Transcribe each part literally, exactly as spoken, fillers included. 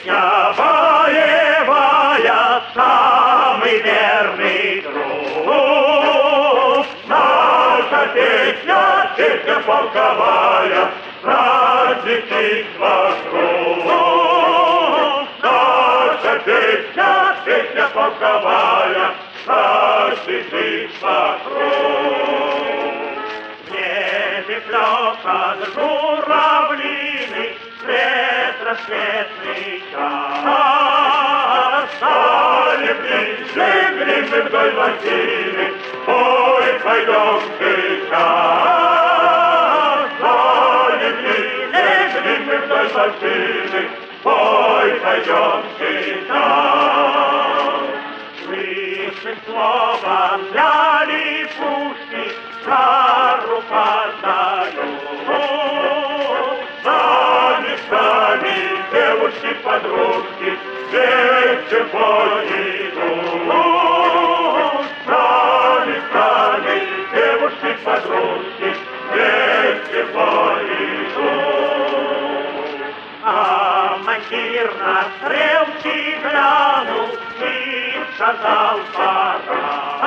песня боевая, самый верный друг. Наша песня, песня полковая, разлетит вокруг. Наша песня, песня полковая, разлетит вокруг. В небе пляшут журавлины, свет рассветный час. Залегли, легли мы вдоль лосины, ой, пойдем сейчас. Залегли, легли мы вдоль лосины, ой, пойдем сейчас. Слышим слово, взяли пушки, жару познаю. Сами, сами, девушки-подружки, вместе в бой идут. Сами, сами, девушки-подружки, вместе в бой идут. А командир на стрелки глянул и сказал: пора.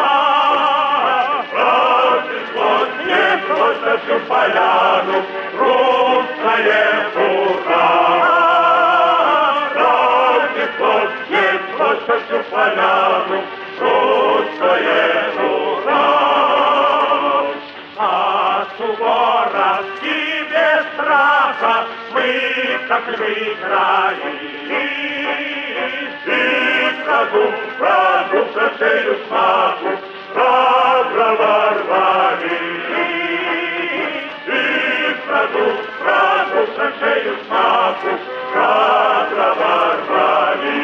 Разнеслось, неслось на всю поляну русское ура. Разнеслось, неслось на всю поляну русское ура. А Суворовский без страха мы как выиграли. И врагу, врагу со шею смаку, врага ворвали. И врагу, врагу со шею смаку, врага ворвали.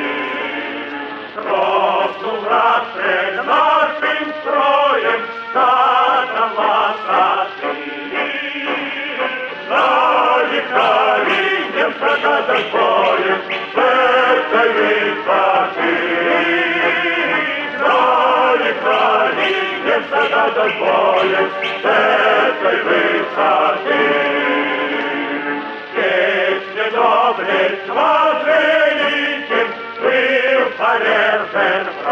Дрогнул расстрель нашим строем, задом лошадки. Заехали немца над боем, в этой высоты. Заехали немца над боем, с этой высоты. Песня доблесть возвеличим, был повержен